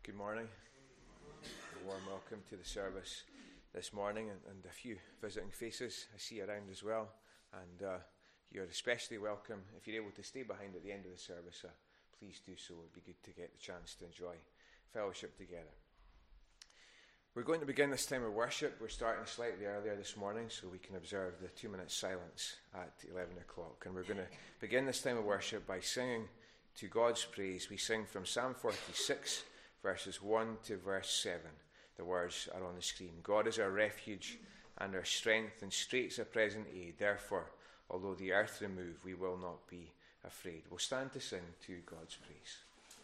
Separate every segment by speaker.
Speaker 1: Good morning. A warm welcome to the service this morning, and a few visiting faces I see around as well. And you're especially welcome. If you're able to stay behind at the end of the service, please do so. It would be good to get the chance to enjoy fellowship together. We're going to begin this time of worship. We're starting slightly earlier this morning so we can observe the 2 minute silence at 11 o'clock. And we're going to begin this time of worship by singing to God's praise. We sing from Psalm 46, verses 1 to verse 7. The words are on the screen. God is our refuge and our strength, and straight's a present aid. Therefore, although the earth remove, we will not be afraid. We'll stand to sing to God's praise.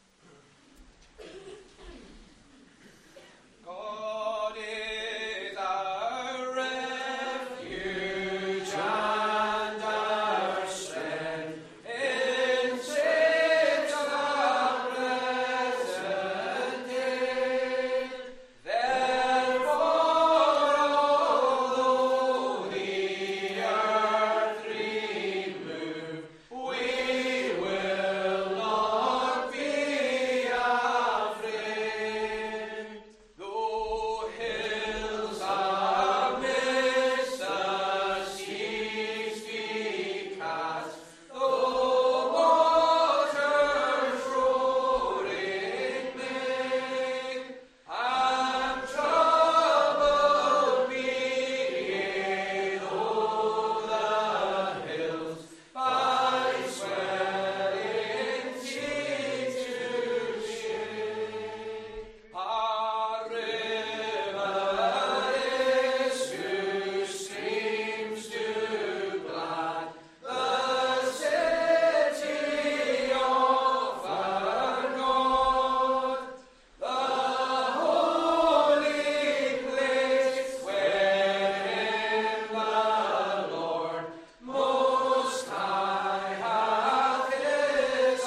Speaker 2: God is our refuge and our strength in straits of present aid. Therefore, although the earth remove, we will not be afraid. Though hills amidst the seas be cast, though waters roaring make, and trouble be, though the hills by swelling seas do shake. Our river issue streams to glad the city of our God, the holy place wherein the Lord Most High hath his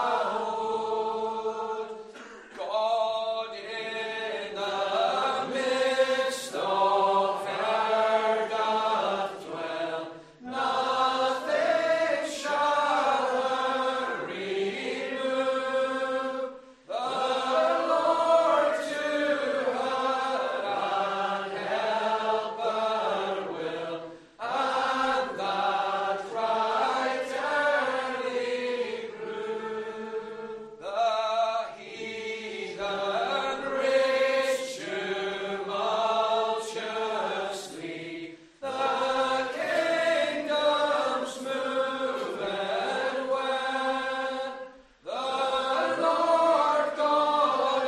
Speaker 2: abode. God in the midst of her doth dwell, nothing shall her remove. The Lord to her an helper will, and that right early prove. The heathen rage tumultuously, the kingdoms move and well. The Lord God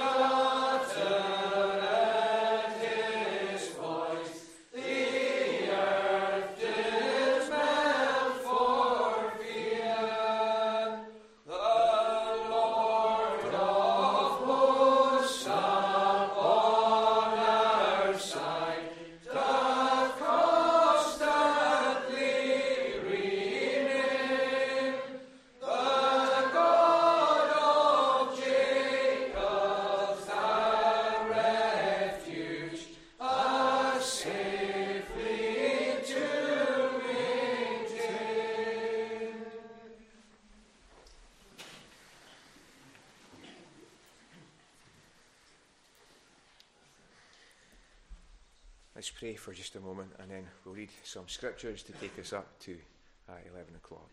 Speaker 2: uttered his voice, the earth did melt for fear. The Lord of hosts upon our side doth constantly remain. The God of Jacob's our refuge, us safely to maintain.
Speaker 1: Let's pray for just a moment, and then we'll read some scriptures to take us up to 11 o'clock.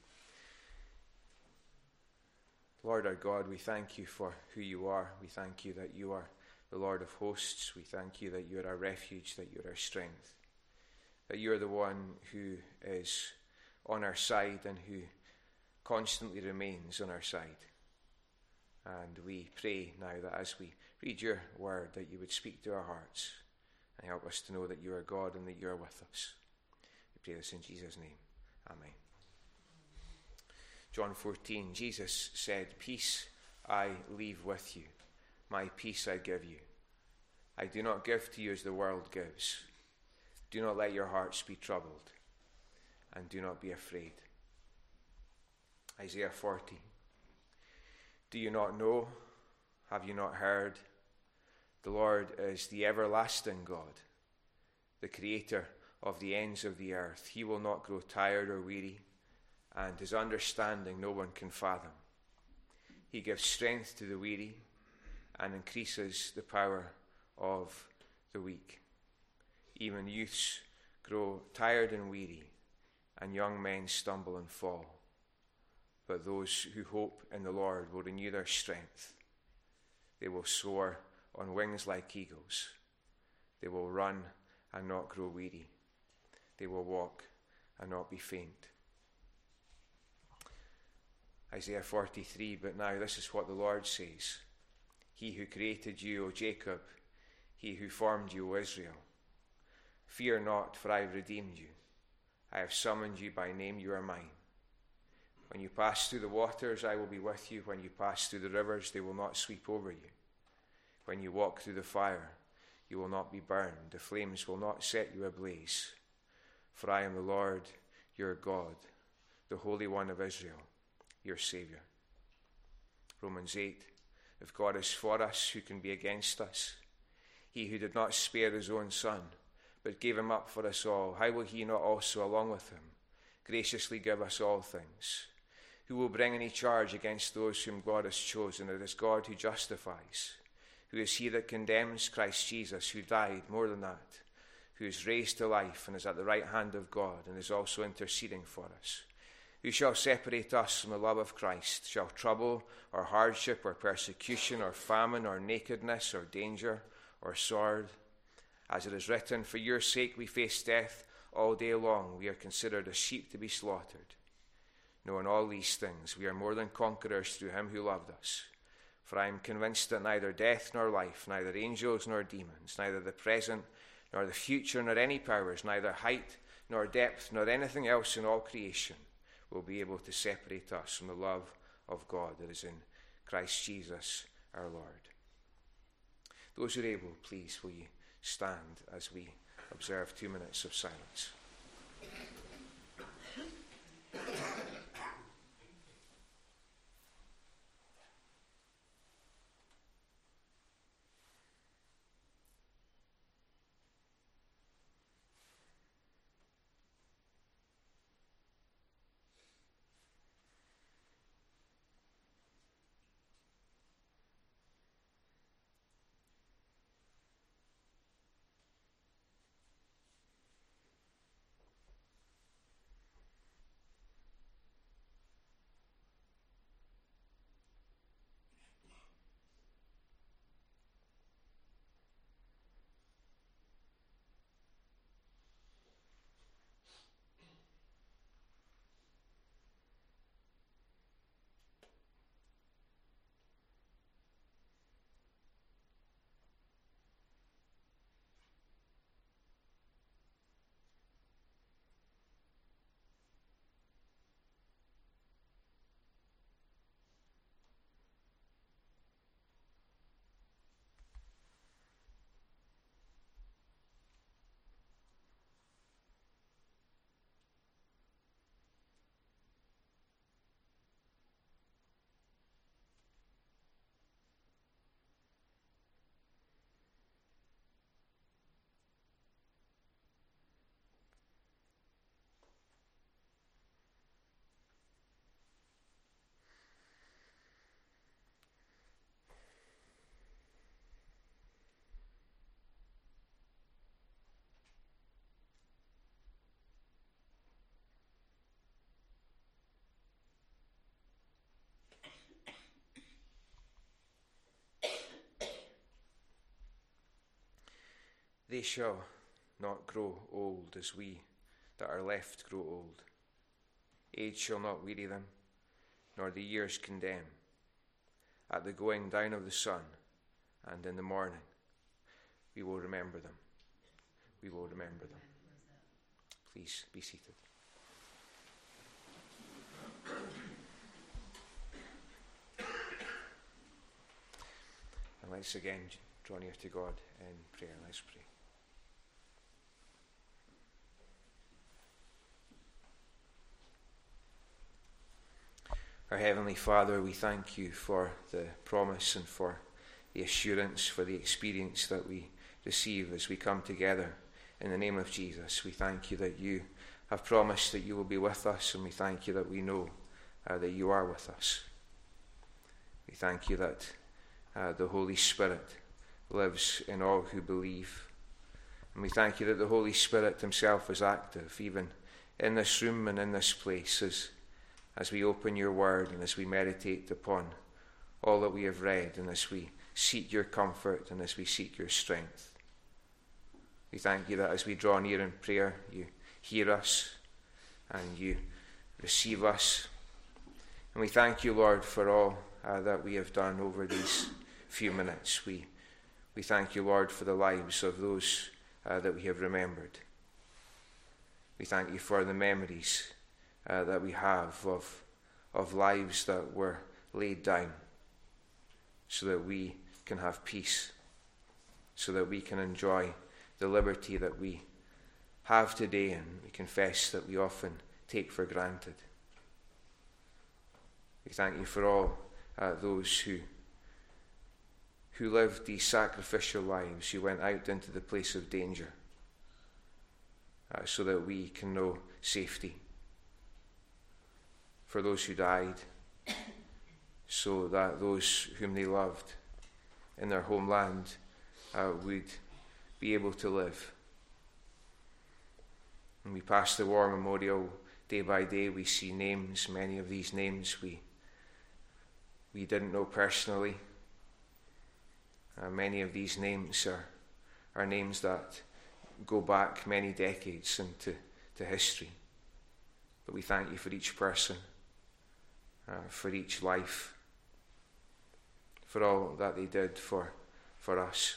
Speaker 1: Lord our God, we thank you for who you are. We thank you that you are the Lord of hosts. We thank you that you are our refuge, that you are our strength, that you are the one who is on our side and who constantly remains on our side. And we pray now that as we read your word, that you would speak to our hearts and help us to know that you are God and that you are with us. We pray this in Jesus' name. Amen. John 14, Jesus said, "Peace I leave with you, my peace I give you. I do not give to you as the world gives. Do not let your hearts be troubled, and do not be afraid." Isaiah 40. Do you not know? Have you not heard? The Lord is the everlasting God, the creator of the ends of the earth. He will not grow tired or weary, and his understanding no one can fathom. He gives strength to the weary and increases the power of the weak. Even youths grow tired and weary, and young men stumble and fall. But those who hope in the Lord will renew their strength. They will soar on wings like eagles. They will run and not grow weary. They will walk and not be faint. Isaiah 43, but now this is what the Lord says. He who created you, O Jacob, he who formed you, O Israel. Fear not, for I have redeemed you. I have summoned you by name, you are mine. When you pass through the waters, I will be with you. When you pass through the rivers, they will not sweep over you. When you walk through the fire, you will not be burned. The flames will not set you ablaze. For I am the Lord, your God, the Holy One of Israel, your Saviour. Romans 8, if God is for us, who can be against us? He who did not spare his own Son, but gave him up for us all, how will he not also, along with him, graciously give us all things? Who will bring any charge against those whom God has chosen? It is God who justifies. Who is he that condemns? Christ Jesus, who died, more than that, who is raised to life and is at the right hand of God and is also interceding for us. Who shall separate us from the love of Christ? Shall trouble or hardship or persecution or famine or nakedness or danger or sword? As it is written, for your sake we face death all day long. We are considered as sheep to be slaughtered. No, in all these things we are more than conquerors through him who loved us. For I am convinced that neither death nor life, neither angels nor demons, neither the present nor the future, nor any powers, neither height nor depth, nor anything else in all creation will be able to separate us from the love of God that is in Christ Jesus our Lord. Those who are able, please, will you stand as we observe 2 minutes of silence. They shall not grow old as we that are left grow old. Age shall not weary them, nor the years condemn. At the going down of the sun and in the morning, we will remember them. We will remember them. Please be seated. And let's again draw near to God in prayer. Let's pray. Our Heavenly Father, we thank you for the promise and for the assurance, for the experience that we receive as we come together in the name of Jesus. We thank you that you have promised that you will be with us, and we thank you that we know that you are with us. We thank you that the Holy Spirit lives in all who believe. And we thank you that the Holy Spirit himself is active, even in this room and in this place, as we open your word and as we meditate upon all that we have read, and as we seek your comfort and as we seek your strength. We thank you that as we draw near in prayer, you hear us and you receive us. And we thank you, Lord, for all that we have done over these few minutes. We thank you, Lord, for the lives of those that we have remembered. We thank you for the memories that we have of lives that were laid down so that we can have peace, so that we can enjoy the liberty that we have today and we confess that we often take for granted. We thank you for all those who lived these sacrificial lives, who went out into the place of danger so that we can know safety. For those who died, so that those whom they loved in their homeland would be able to live. And we pass the war memorial day by day. We see names, many of these names we didn't know personally. Many of these names are names that go back many decades into history. But we thank you for each person, for each life, for all that they did for us.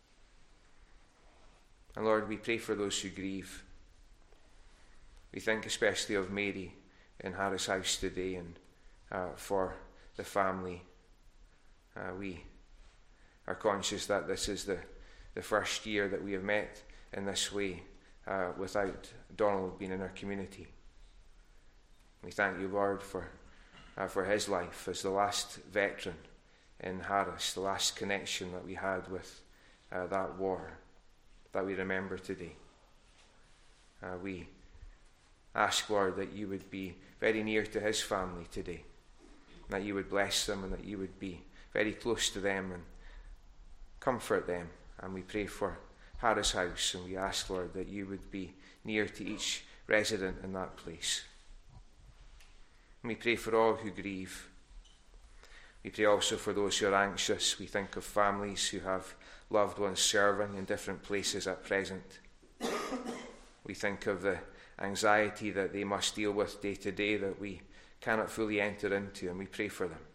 Speaker 1: And Lord, we pray for those who grieve. We think especially of Mary in Harris House today and for the family. We are conscious that this is the first year that we have met in this way without Donald being in our community. We thank you, Lord, for his life as the last veteran in Harris, the last connection that we had with that war that we remember today. We ask, Lord, that you would be very near to his family today, that you would bless them and that you would be very close to them and comfort them. And we pray for Harris House, and we ask, Lord, that you would be near to each resident in that place. And we pray for all who grieve. We pray also for those who are anxious. We think of families who have loved ones serving in different places at present. We think of the anxiety that they must deal with day to day that we cannot fully enter into, and we pray for them.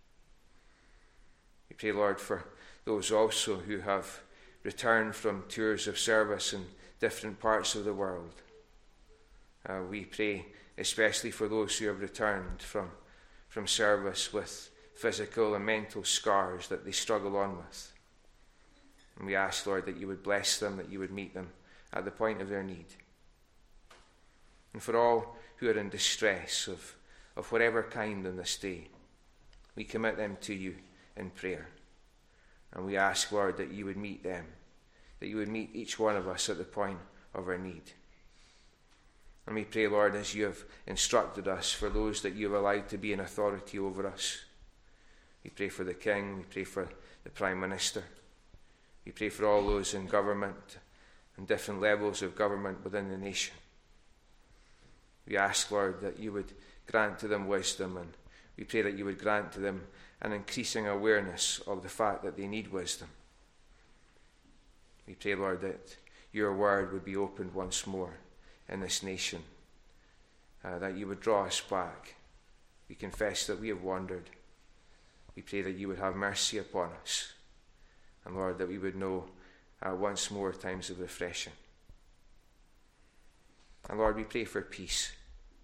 Speaker 1: We pray, Lord, for those also who have returned from tours of service in different parts of the world. We pray especially for those who have returned from service with physical and mental scars that they struggle on with. And we ask, Lord, that you would bless them, that you would meet them at the point of their need. And for all who are in distress of whatever kind on this day, we commit them to you in prayer. And we ask, Lord, that you would meet them, that you would meet each one of us at the point of our need. And we pray, Lord, as you have instructed us, for those that you have allowed to be in authority over us. We pray for the King, we pray for the Prime Minister. We pray for all those in government and different levels of government within the nation. We ask, Lord, that you would grant to them wisdom, and we pray that you would grant to them an increasing awareness of the fact that they need wisdom. We pray, Lord, that your word would be opened once more in this nation, that you would draw us back. We confess that we have wandered. We pray that you would have mercy upon us, and Lord, that we would know once more times of refreshing. And Lord, we pray for peace.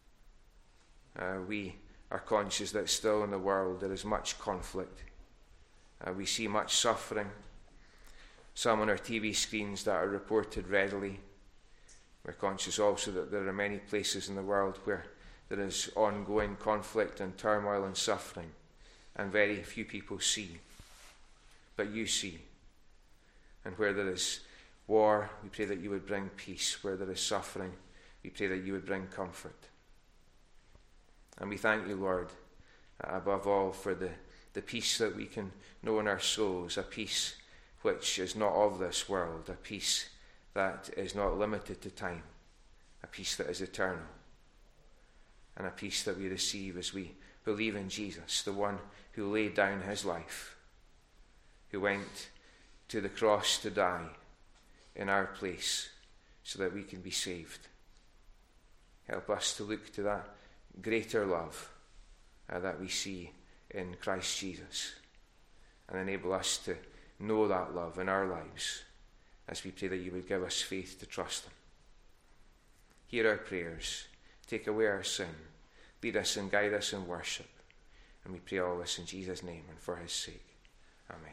Speaker 1: We are conscious that still in the world there is much conflict. We see much suffering. Some on our TV screens that are reported readily. We're conscious also that there are many places in the world where there is ongoing conflict and turmoil and suffering, and very few people see. But you see. And where there is war, we pray that you would bring peace. Where there is suffering, we pray that you would bring comfort. And we thank you, Lord, above all for the the peace that we can know in our souls, a peace which is not of this world, a peace that is not limited to time, a peace that is eternal, and a peace that we receive as we believe in Jesus, the one who laid down his life, who went to the cross to die in our place so that we can be saved. Help us to look to that greater love that we see in Christ Jesus, and enable us to know that love in our lives as we pray that you would give us faith to trust him. Hear our prayers, take away our sin, lead us and guide us in worship, and we pray all this in Jesus' name and for his sake. Amen.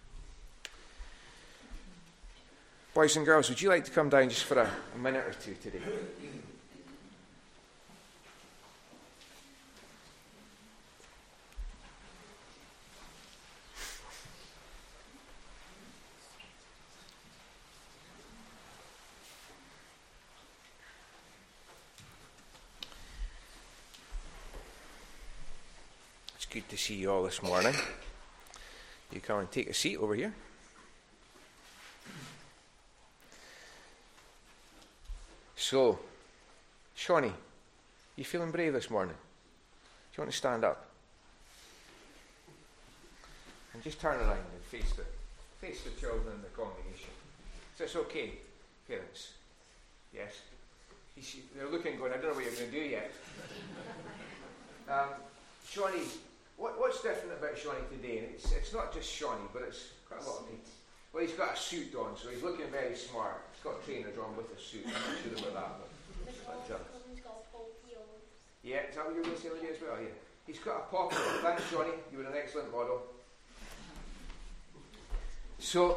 Speaker 1: Boys and girls, would you like to come down just for a minute or two today? It's good to see you all this morning. You come and take a seat over here. So, Shawnee, you feeling brave this morning? Do you want to stand up? And just turn around and face the children in the congregation. Is this okay, parents? Yes? They're looking going, I don't know what you're going to do yet. Shawnee, what's different about Shawnee today? And it's not just Shawnee, but it's quite a lot of people. Well, he's got a suit on, so he's looking very smart. He's got trainers on with a suit. I'm not sure about that. Yeah, is that what you were going to say, Lydia, as well? Yeah. He's got a poppy. Thanks, Johnny. You were an excellent model. So,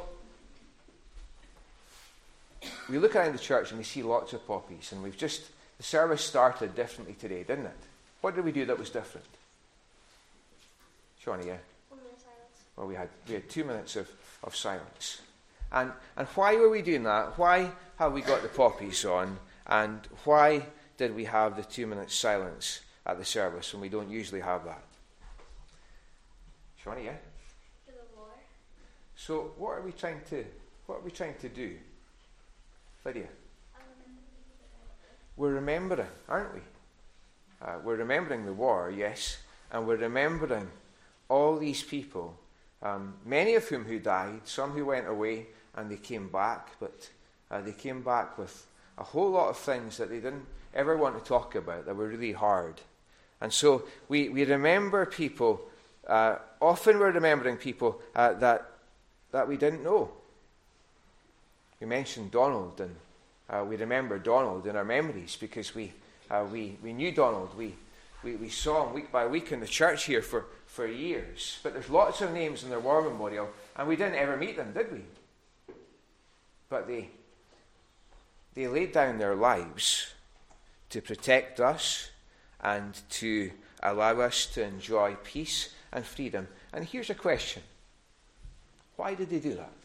Speaker 1: we look around the church and we see lots of poppies, and the service started differently today, didn't it? What did we do that was different? Johnny, yeah?
Speaker 3: 1 minute silence.
Speaker 1: Well, we had 2 minutes of silence. And why were we doing that? Why have we got the poppies on? And why did we have the 2 minutes silence at the service when we don't usually have that? Shawnee, yeah?
Speaker 3: For the war.
Speaker 1: So what are we trying to do? Lydia? We're remembering, aren't we? We're remembering the war, yes, and we're remembering all these people, many of whom who died, some who went away and they came back, but they came back with a whole lot of things that they didn't ever want to talk about, that were really hard. And so we remember people, often we're remembering people that we didn't know. We mentioned Donald, and we remember Donald in our memories because we knew Donald. We saw him week by week in the church here for years. But there's lots of names in their war memorial, and we didn't ever meet them, did we? But they laid down their lives to protect us and to allow us to enjoy peace and freedom. And here's a question. Why did they do that?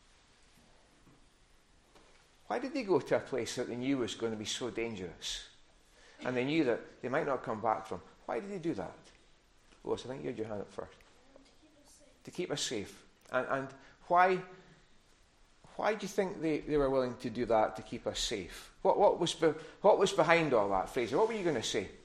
Speaker 1: Why did they go to a place that they knew was going to be so dangerous? And they knew that they might not come back from. Why did they do that? Lois, I think you had your hand up first. To keep us safe. And why do you think they were willing to do that to keep us safe? What was behind all that, Fraser? What were you going to say?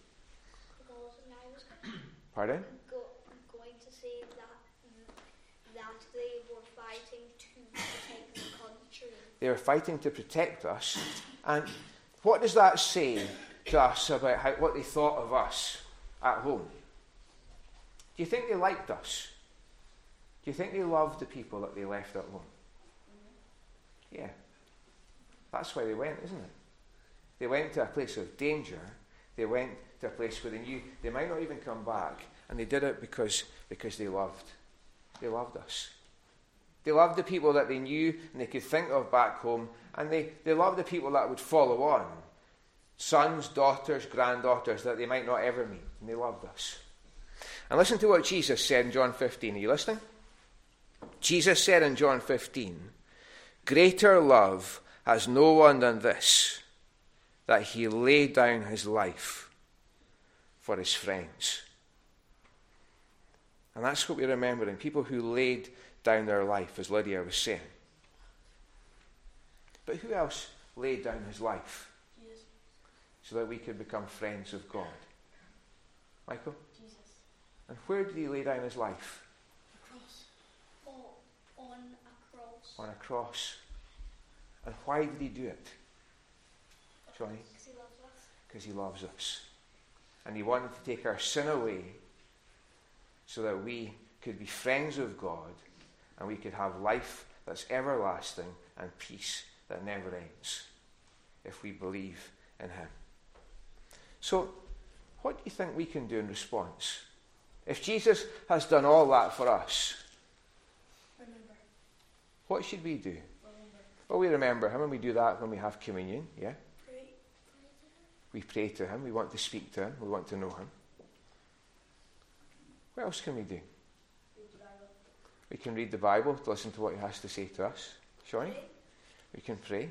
Speaker 1: Pardon?
Speaker 3: Going to say that they were fighting to protect the country.
Speaker 1: They were fighting to protect us. And what does that say to us about what they thought of us at home? Do you think they liked us? Do you think they loved the people that they left at home? Yeah. That's why they went, isn't it? They went to a place of danger. They went to a place where they knew they might not even come back. And they did it because they loved. They loved us. They loved the people that they knew and they could think of back home. And they loved the people that would follow on. Sons, daughters, granddaughters that they might not ever meet. And they loved us. And listen to what Jesus said in John 15. Are you listening? Jesus said in John 15, "Greater love has no one than this, that he laid down his life for his friends." And that's what we're remembering. People who laid down their life, as Lydia was saying. But who else laid down his life?
Speaker 4: Jesus.
Speaker 1: So that we could become friends of God? Michael?
Speaker 4: Jesus.
Speaker 1: And where did he lay down his life?
Speaker 4: The cross.
Speaker 3: Or on a cross.
Speaker 1: On a cross. And why did he do it? Johnny?
Speaker 3: Because he loves us.
Speaker 1: Because he loves us. And he wanted to take our sin away so that we could be friends of God and we could have life that's everlasting and peace that never ends if we believe in him. So, what do you think we can do in response? If Jesus has done all that for us,
Speaker 4: Remember.
Speaker 1: what should we do?
Speaker 4: Remember.
Speaker 1: Well, we remember him and we do that when we have communion, yeah?
Speaker 4: Pray.
Speaker 1: We pray to him, we want to speak to him, we want to know him. What else can we do?
Speaker 4: Read the Bible.
Speaker 1: We can read the Bible to listen to what he has to say to us. Shawnee? We can pray.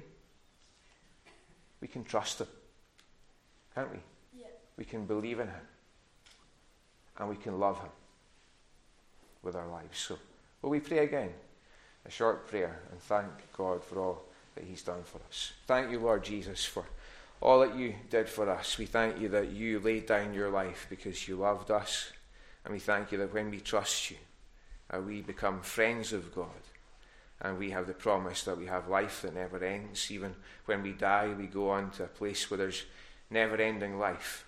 Speaker 1: We can trust him. Can't we?
Speaker 4: Yeah.
Speaker 1: We can believe in him. And we can love him with our lives. So, will we pray again? A short prayer and thank God for all that he's done for us. Thank you, Lord Jesus, for all that you did for us. We thank you that you laid down your life because you loved us. And we thank you that when we trust you, we become friends of God. And we have the promise that we have life that never ends. Even when we die, we go on to a place where there's never-ending life.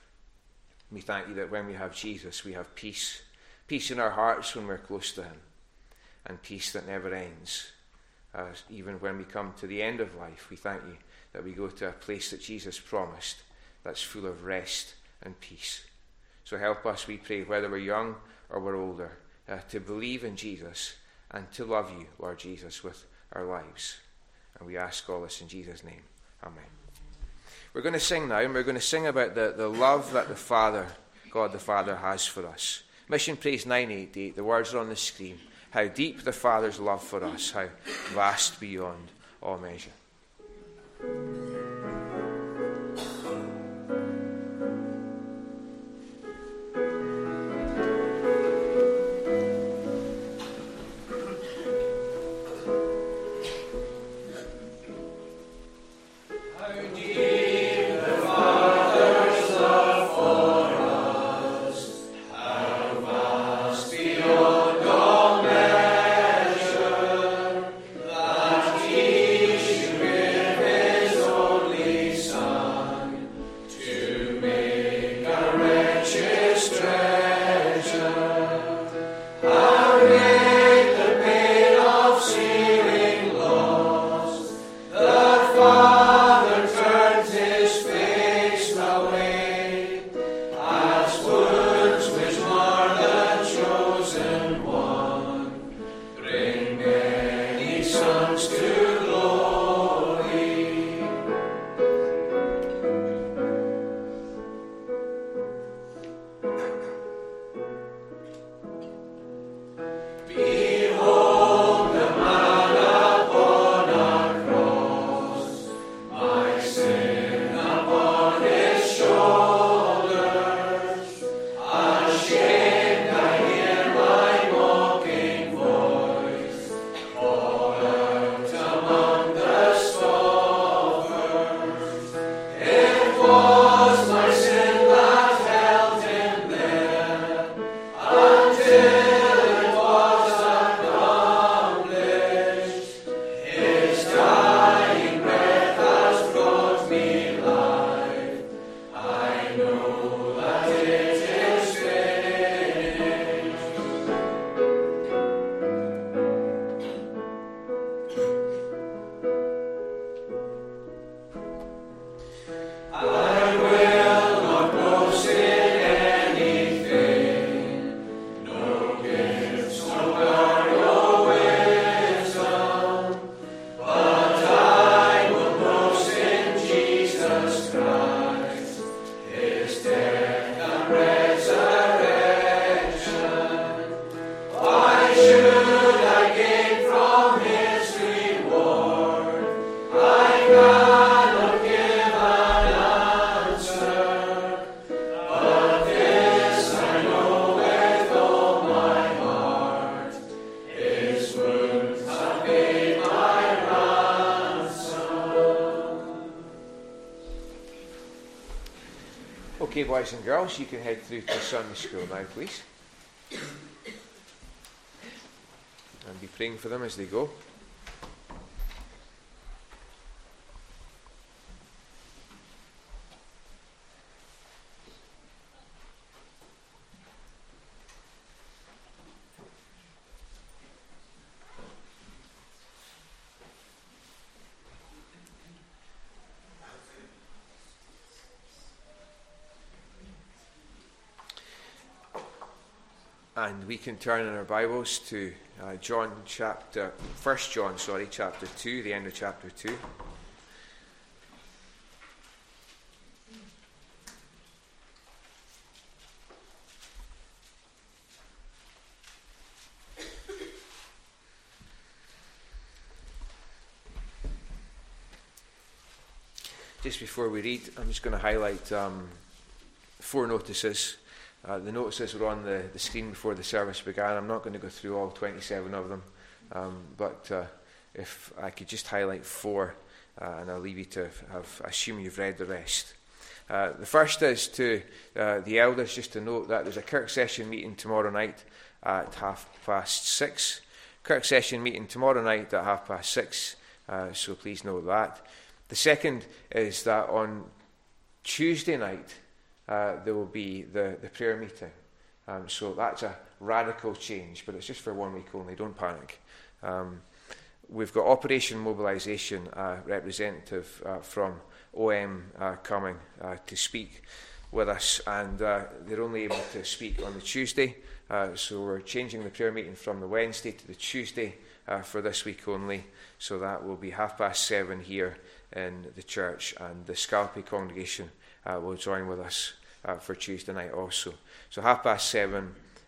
Speaker 1: We thank you that when we have Jesus, we have peace. Peace in our hearts when we're close to him. And peace that never ends. Even when we come to the end of life, we thank you that we go to a place that Jesus promised that's full of rest and peace. So help us, we pray, whether we're young or we're older, to believe in Jesus and to love you, Lord Jesus, with our lives. And we ask all this in Jesus' name. Amen. We're going to sing now, and we're going to sing about the love that the Father, God the Father, has for us. Mission Praise 988, the words are on the screen. How deep the Father's love for us, how vast beyond all measure.
Speaker 2: Come
Speaker 1: Okay, boys and girls, you can head through to Sunday school now, please. And be praying for them as they go. And we can turn in our Bibles to 1 John chapter 2, the end of chapter 2. Just before we read, I'm just going to highlight 4 notices. The notices were on the screen before the service began. I'm not going to go through all 27 of them, but if I could just highlight 4, and I'll leave you to assume you've read the rest. The first is to the elders, just to note that there's a Kirk session meeting tomorrow night at 6:30. Kirk session meeting tomorrow night at 6:30, so please note that. The second is that on Tuesday night, there will be the prayer meeting. So that's a radical change, but it's just for 1 week only, don't panic. We've got Operation Mobilisation, representative from OM coming to speak with us, and they're only able to speak on the Tuesday, so we're changing the prayer meeting from the Wednesday to the Tuesday for this week only, so that will be 7:30 here in the church, and the Scalpy congregation will join with us for Tuesday night also. So 7:30,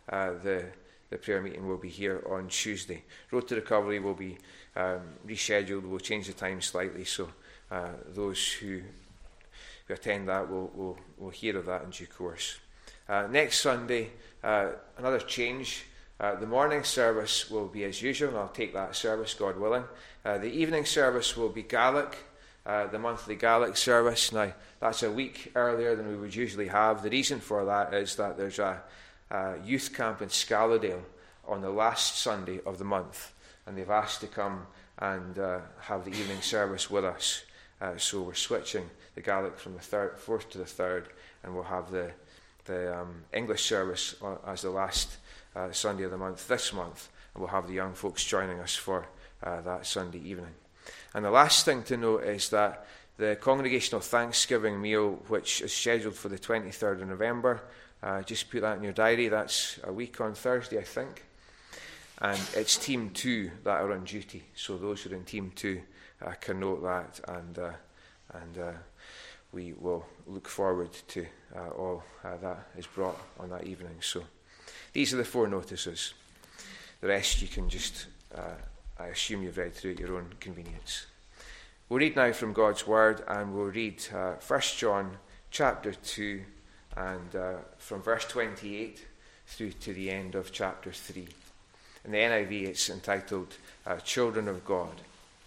Speaker 1: the prayer meeting will be here on Tuesday. Road to Recovery will be rescheduled. We'll change the time slightly, so those who attend that will hear of that in due course. Next Sunday, another change. The morning service will be as usual, and I'll take that service, God willing. The evening service will be Gaelic, the monthly Gaelic service. Now, that's a week earlier than we would usually have. The reason for that is that there's a youth camp in Scaladale on the last Sunday of the month, and they've asked to come and have the evening service with us. So we're switching the Gaelic from the 4th to the 3rd, and we'll have the English service as the last Sunday of the month this month, and we'll have the young folks joining us for that Sunday evening. And the last thing to note is that the congregational Thanksgiving meal, which is scheduled for the 23rd of November, just put that in your diary. That's a week on Thursday, I think. And it's Team 2 that are on duty. So those who are in Team 2 can note that, and we will look forward to all that is brought on that evening. So these are the 4 notices. The rest you can just, I assume you've read through at your own convenience. We'll read now from God's Word, and we'll read 1 John chapter 2, and from verse 28 through to the end of chapter 3. In the NIV, it's entitled Children of God.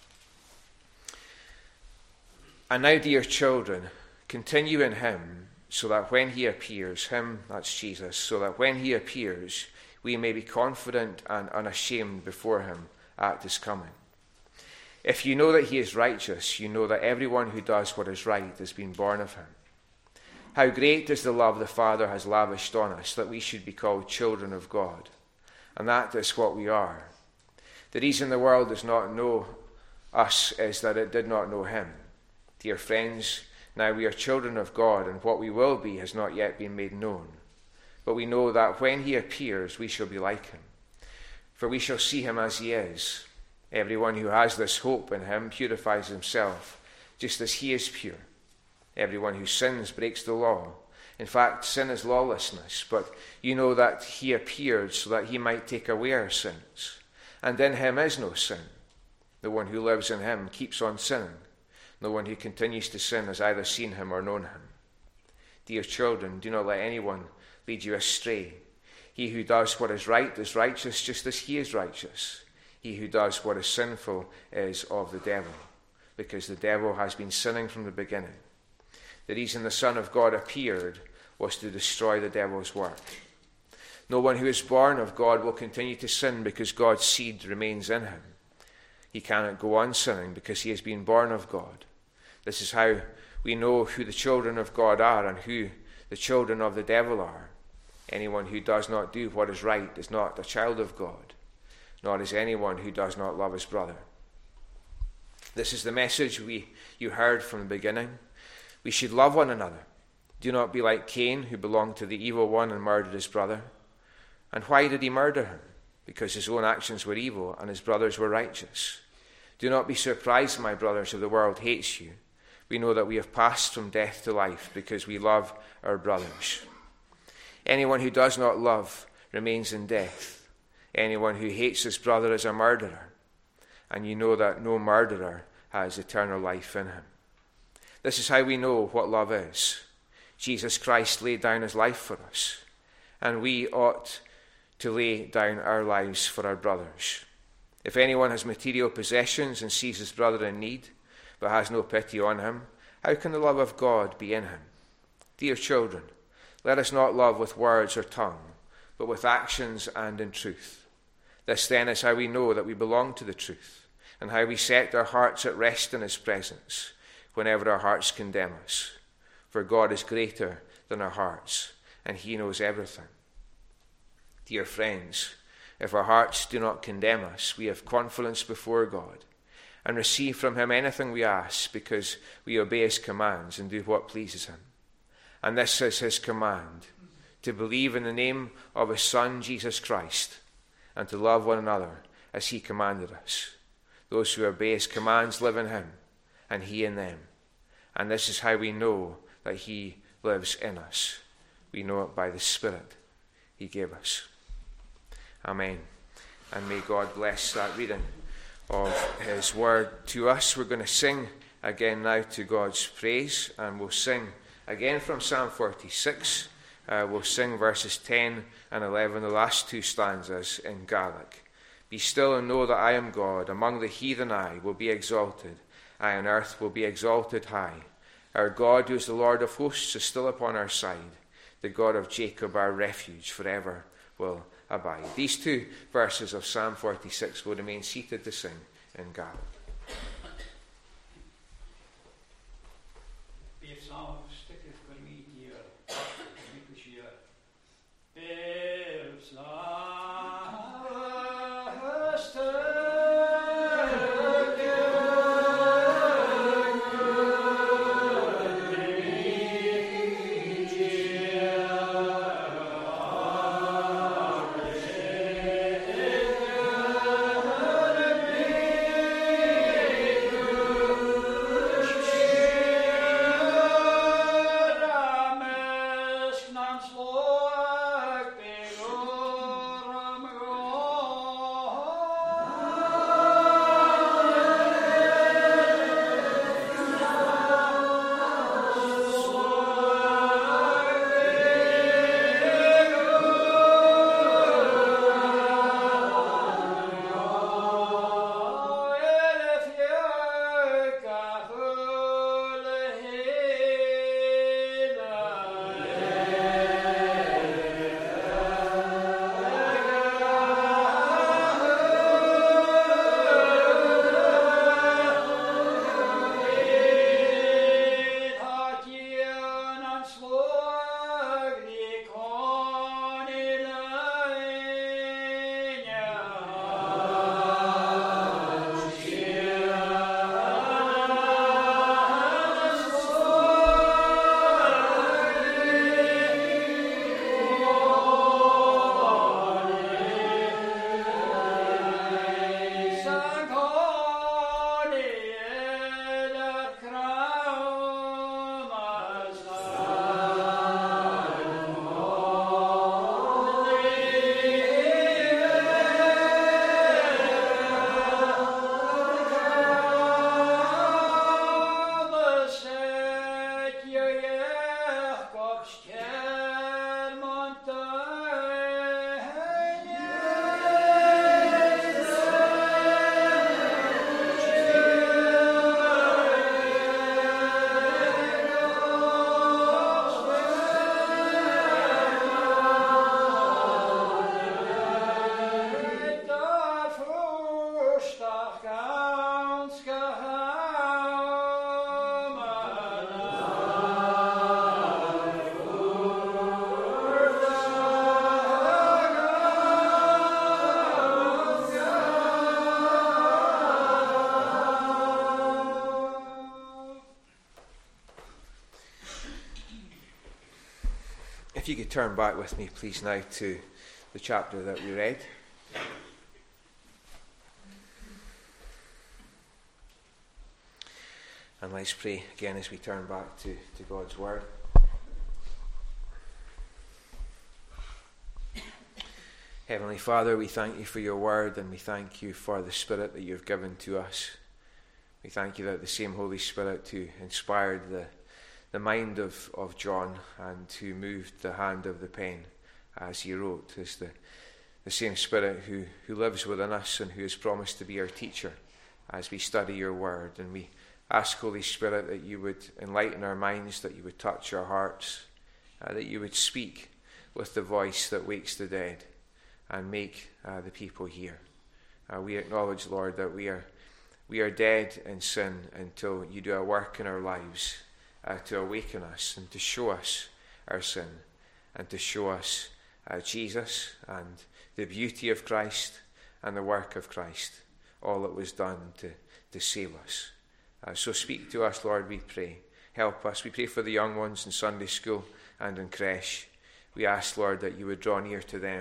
Speaker 1: And now, dear children, continue in him, so that when he appears, him, that's Jesus, so that when he appears, we may be confident and unashamed before him at his coming. If you know that he is righteous, you know that everyone who does what is right has been born of him. How great is the love the Father has lavished on us, that we should be called children of God. And that is what we are. The reason the world does not know us is that it did not know him. Dear friends, now we are children of God, and what we will be has not yet been made known. But we know that when he appears, we shall be like him. For we shall see him as he is. Everyone who has this hope in him purifies himself, just as he is pure. Everyone who sins breaks the law. In fact, sin is lawlessness, but you know that he appeared so that he might take away our sins. And in him is no sin. The one who lives in him keeps on sinning. No one who continues to sin has either seen him or known him. Dear children, do not let anyone lead you astray. He who does what is right is righteous, just as he is righteous. He who does what is sinful is of the devil, because the devil has been sinning from the beginning. The reason the Son of God appeared was to destroy the devil's work. No one who is born of God will continue to sin because God's seed remains in him. He cannot go on sinning because he has been born of God. This is how we know who the children of God are and who the children of the devil are. Anyone who does not do what is right is not a child of God, nor is anyone who does not love his brother. This is the message you heard from the beginning. We should love one another. Do not be like Cain, who belonged to the evil one and murdered his brother. And why did he murder him? Because his own actions were evil and his brothers were righteous. Do not be surprised, my brothers, if the world hates you. We know that we have passed from death to life because we love our brothers. Anyone who does not love remains in death. Anyone who hates his brother is a murderer, and you know that no murderer has eternal life in him. This is how we know what love is. Jesus Christ laid down his life for us, and we ought to lay down our lives for our brothers. If anyone has material possessions and sees his brother in need, but has no pity on him, how can the love of God be in him? Dear children, let us not love with words or tongue, but with actions and in truth. This then is how we know that we belong to the truth, and how we set our hearts at rest in his presence whenever our hearts condemn us. For God is greater than our hearts, and he knows everything. Dear friends, if our hearts do not condemn us, we have confidence before God, and receive from him anything we ask, because we obey his commands and do what pleases him. And this is his command, to believe in the name of his Son, Jesus Christ, and to love one another as he commanded us. Those who obey his commands live in him, and he in them. And this is how we know that he lives in us. We know it by the Spirit he gave us. Amen. And may God bless that reading of his word to us. We're going to sing again now to God's praise, and we'll sing again from Psalm 46. We'll sing verses 10 and 11, the last two stanzas in Gaelic. Be still and know that I am God. Among the heathen I will be exalted. I on earth will be exalted high. Our God, who is the Lord of hosts, is still upon our side. The God of Jacob, our refuge, forever will abide. These two verses of Psalm 46 will remain seated to sing in Gaelic. If you could turn back with me, please, now to the chapter that we read. And let's pray again as we turn back to God's Word. Heavenly Father, we thank you for your Word, and we thank you for the Spirit that you've given to us. We thank you that the same Holy Spirit who inspired the mind of John and who moved the hand of the pen as he wrote is the same Spirit who lives within us and who has promised to be our teacher as we study your Word. And we ask, Holy Spirit, that you would enlighten our minds, that you would touch our hearts, that you would speak with the voice that wakes the dead and make the people hear. We acknowledge, Lord, that we are dead in sin until you do a work in our lives to awaken us and to show us our sin and to show us Jesus and the beauty of Christ and the work of Christ, all that was done to save us. So speak to us, Lord, we pray. Help us. We pray for the young ones in Sunday school and in creche. We ask, Lord, that you would draw near to them,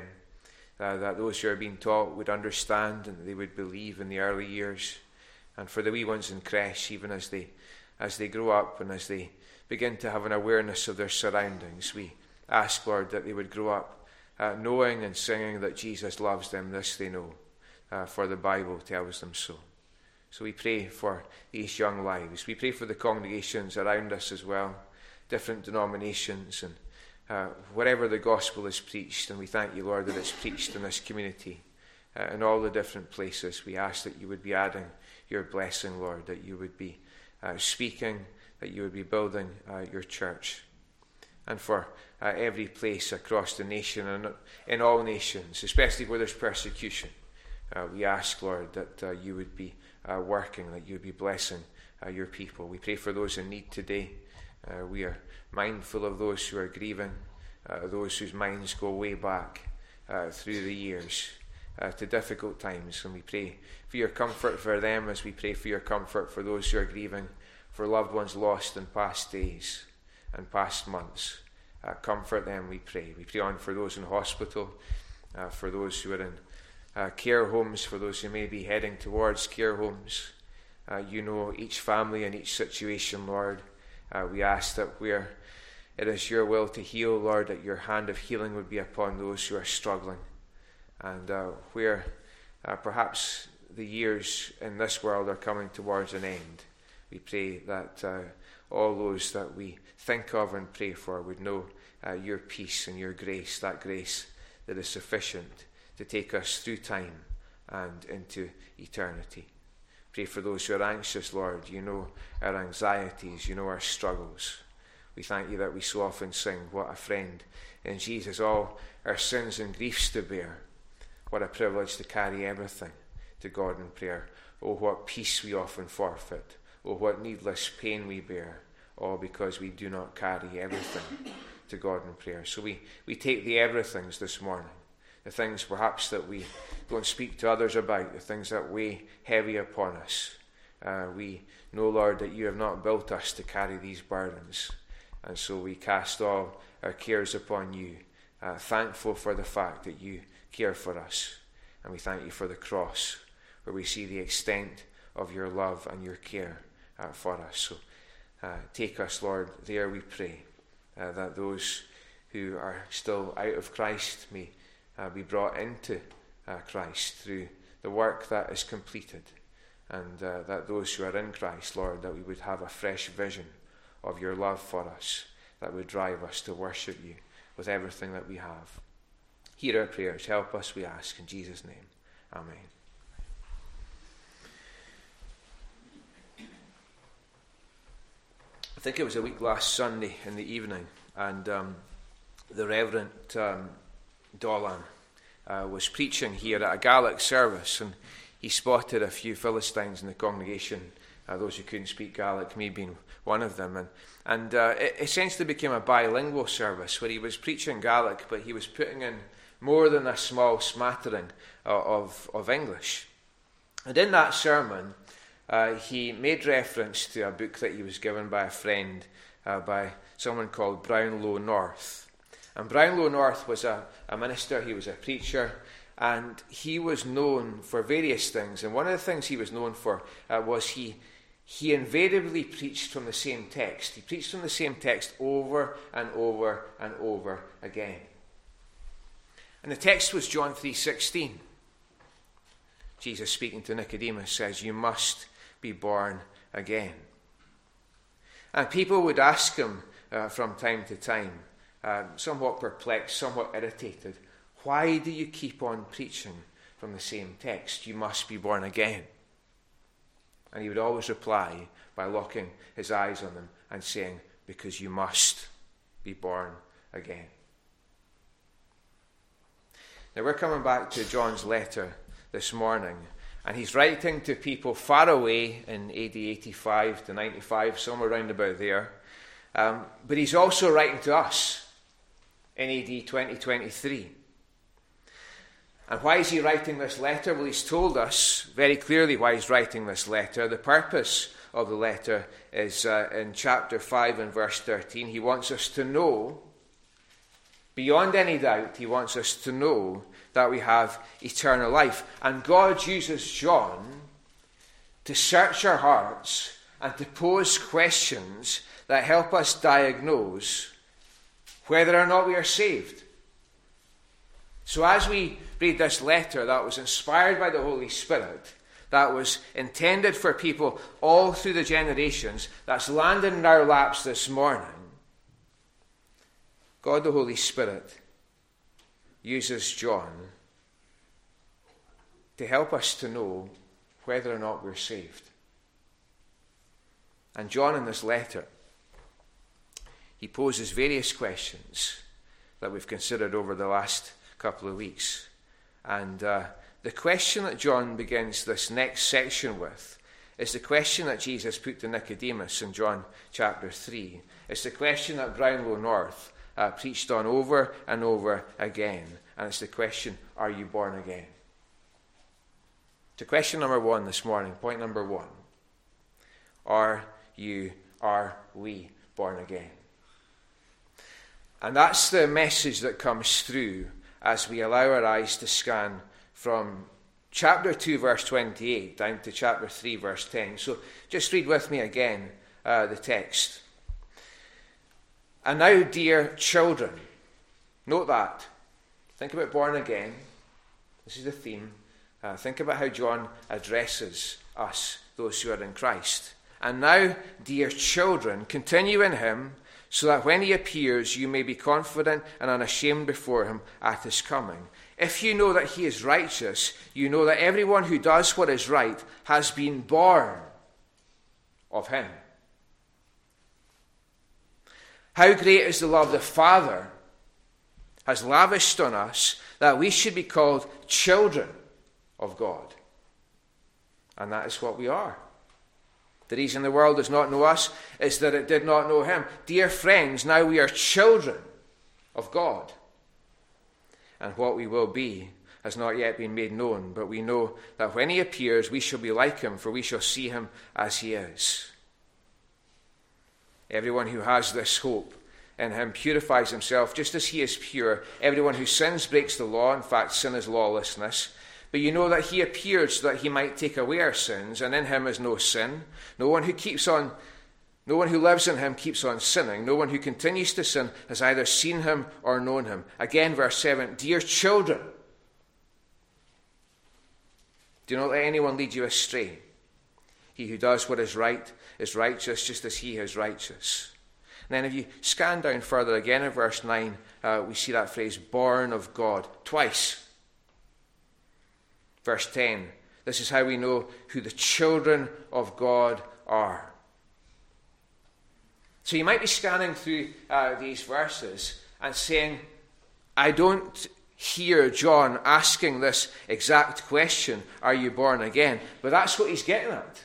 Speaker 1: that those who are being taught would understand and they would believe in the early years. And for the wee ones in creche, even as they grow up and as they begin to have an awareness of their surroundings, we ask, Lord, that they would grow up knowing and singing that Jesus loves them. This they know, for the Bible tells them so. So we pray for these young lives. We pray for the congregations around us as well, different denominations, and wherever the gospel is preached. And we thank you, Lord, that it's preached in this community, in all the different places. We ask that you would be adding your blessing, Lord, that you would be speaking, that you would be building your church. And for every place across the nation and in all nations, especially where there's persecution, we ask, Lord, that you would be working, that you would be blessing your people. We pray for those in need today. We are mindful of those who are grieving, those whose minds go way back through the years to difficult times. And we pray for your comfort for them as we pray for your comfort for those who are grieving, for loved ones lost in past days and past months. Comfort them, we pray. We pray on for those in hospital, for those who are in care homes, for those who may be heading towards care homes. You know each family and each situation, Lord. We ask that where it is your will to heal, Lord, that your hand of healing would be upon those who are struggling. And where perhaps the years in this world are coming towards an end, we pray that all those that we think of and pray for would know your peace and your grace, that grace that is sufficient to take us through time and into eternity. Pray for those who are anxious, Lord. You know our anxieties, you know our struggles. We thank you that we so often sing, what a friend in Jesus, all our sins and griefs to bear. What a privilege to carry everything to God in prayer. Oh, what peace we often forfeit. Oh, what needless pain we bear, all because we do not carry everything to God in prayer. So we take the everythings this morning, the things perhaps that we don't speak to others about, the things that weigh heavy upon us. We know, Lord, that you have not built us to carry these burdens, and so we cast all our cares upon you, thankful for the fact that you care for us. And we thank you for the cross, where we see the extent of your love and your care for us. So take us, Lord, there we pray, that those who are still out of Christ may be brought into Christ through the work that is completed, and that those who are in Christ, Lord, that we would have a fresh vision of your love for us, that would drive us to worship you with everything that we have. Hear our prayers. Help us, we ask, in Jesus' name. Amen. I think it was a week last Sunday in the evening, and the Reverend Dolan was preaching here at a Gaelic service, and he spotted a few Philistines in the congregation, those who couldn't speak Gaelic, me being one of them, and it essentially became a bilingual service where he was preaching Gaelic, but he was putting in more than a small smattering of English. And in that sermon, he made reference to a book that he was given by a friend, by someone called Brownlow North. And Brownlow North was a minister, he was a preacher, and he was known for various things. And one of the things he was known for was he invariably preached from the same text. He preached from the same text over and over and over again. And the text was John 3:16. Jesus, speaking to Nicodemus, says, "You must be born again." And people would ask him from time to time, somewhat perplexed, somewhat irritated, "Why do you keep on preaching from the same text? You must be born again." And he would always reply by locking his eyes on them and saying, "Because you must be born again." Now we're coming back to John's letter this morning, and he's writing to people far away in AD 85 to 95, somewhere around about there. But he's also writing to us in AD 2023. And why is he writing this letter? Well, he's told us very clearly why he's writing this letter. The purpose of the letter is in chapter 5 and verse 13. He wants us to know, beyond any doubt, he wants us to know that we have eternal life. And God uses John to search our hearts and to pose questions that help us diagnose whether or not we are saved. So as we read this letter that was inspired by the Holy Spirit, that was intended for people all through the generations, that's landed in our laps this morning, God the Holy Spirit uses John to help us to know whether or not we're saved. And John in this letter, he poses various questions that we've considered over the last couple of weeks. And the question that John begins this next section with is the question that Jesus put to Nicodemus in John chapter 3. It's the question that Brownlow North preached on over and over again. And it's the question, are you born again? So question number one this morning, point number one. Are we born again? And that's the message that comes through as we allow our eyes to scan from chapter 2 verse 28 down to chapter 3 verse 10. So just read with me again the text. "And now, dear children," note that. Think about born again. This is the theme. Think about how John addresses us, those who are in Christ. "And now, dear children, continue in him, so that when he appears, you may be confident and unashamed before him at his coming. If you know that he is righteous, you know that everyone who does what is right has been born of him. How great is the love the Father has lavished on us, that we should be called children of God. And that is what we are. The reason the world does not know us is that it did not know him. Dear friends, now we are children of God. And what we will be has not yet been made known, but we know that when he appears, we shall be like him, for we shall see him as he is. Everyone who has this hope in him purifies himself just as he is pure. Everyone who sins breaks the law. In fact, sin is lawlessness. But you know that he appeared so that he might take away our sins, and in him is no sin. No one who lives in him keeps on sinning. No one who continues to sin has either seen him or known him. Again, verse 7, dear children, do not let anyone lead you astray. He who does what is right is righteous, just as he is righteous. And then if you scan down further again in verse 9, we see that phrase, born of God, twice. Verse 10, this is how we know who the children of God are. So you might be scanning through these verses and saying, I don't hear John asking this exact question, are you born again? But that's what he's getting at.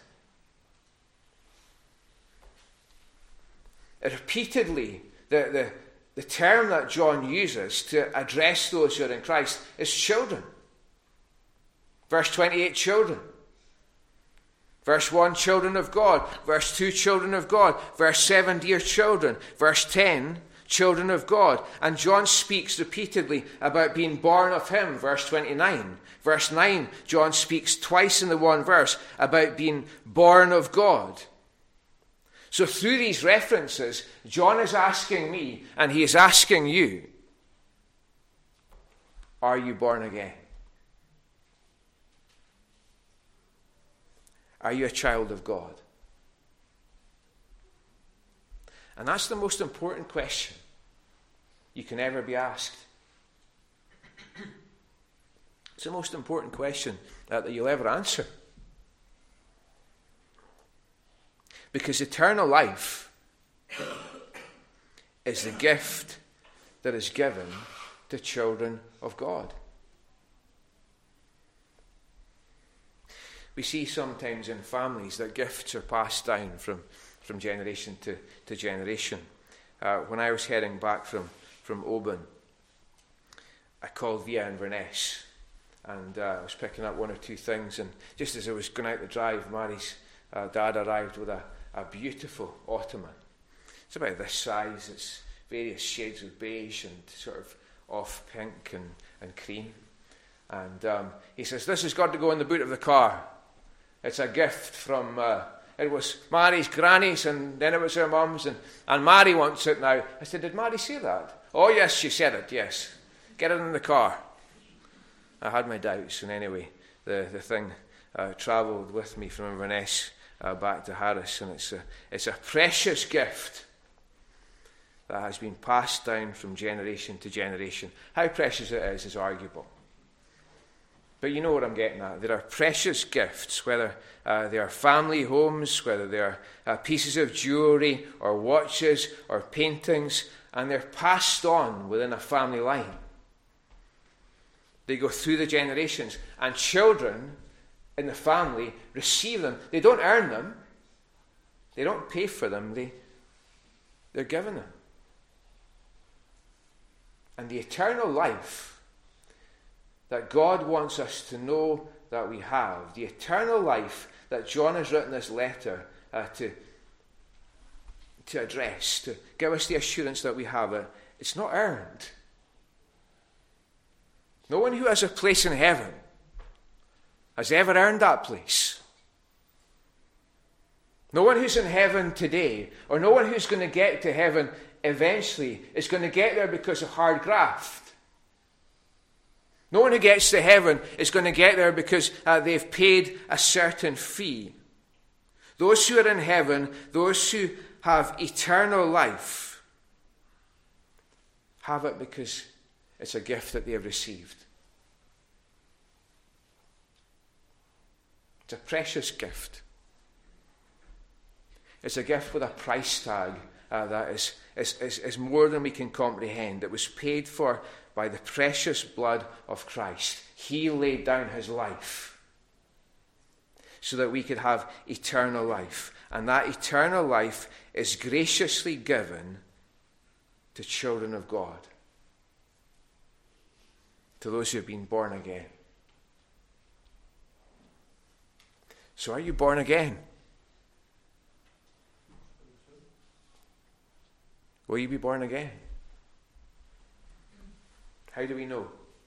Speaker 1: Repeatedly, the term that John uses to address those who are in Christ is children. Verse 28, children. Verse 1, children of God. Verse 2, children of God. Verse 7, dear children. Verse 10, children of God. And John speaks repeatedly about being born of him, verse 29. Verse 9, John speaks twice in the one verse about being born of God. So through these references, John is asking me, and he is asking you, are you born again? Are you a child of God? And that's the most important question you can ever be asked. It's the most important question that you'll ever answer. Because eternal life is the gift that is given to children of God. We see sometimes in families that gifts are passed down from generation to generation. When I was heading back from Oban, I called Via Inverness, and I was picking up one or two things, and just as I was going out the drive, Mary's dad arrived with a beautiful ottoman. It's about this size. It's various shades of beige and sort of off pink and cream. And he says, "This has got to go in the boot of the car. It's a gift from, it was Mary's granny's, and then it was her mum's, and Mary wants it now." I said, "Did Mary say that?" "Oh, yes, she said it, yes. Get it in the car." I had my doubts, and anyway, the thing travelled with me from Inverness back to Harris, and it's a precious gift that has been passed down from generation to generation. How precious it is arguable. But you know what I'm getting at. There are precious gifts, whether they are family homes, whether they are pieces of jewellery or watches or paintings, and they're passed on within a family line. They go through the generations, and children in the family receive them. They don't earn them. They don't pay for them. They're given them. And the eternal life that God wants us to know that we have, the eternal life that John has written this letter to address, to give us the assurance that we have it, it's not earned. No one who has a place in heaven has ever earned that place. No one who's in heaven today, or no one who's going to get to heaven eventually, is going to get there because of hard graft. No one who gets to heaven is going to get there because they've paid a certain fee. Those who are in heaven, those who have eternal life, have it because it's a gift that they have received. It's a precious gift. It's a gift with a price tag that is more than we can comprehend. It was paid for by the precious blood of Christ. He laid down his life so that we could have eternal life. And that eternal life is graciously given to children of God, to those who have been born again. So are you born again? Will you be born again? How do we know?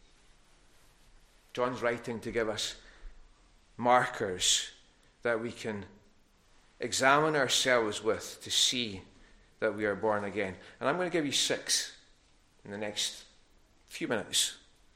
Speaker 1: John's writing to give us markers that we can examine ourselves with to see that we are born again. And I'm going to give you 6 in the next few minutes.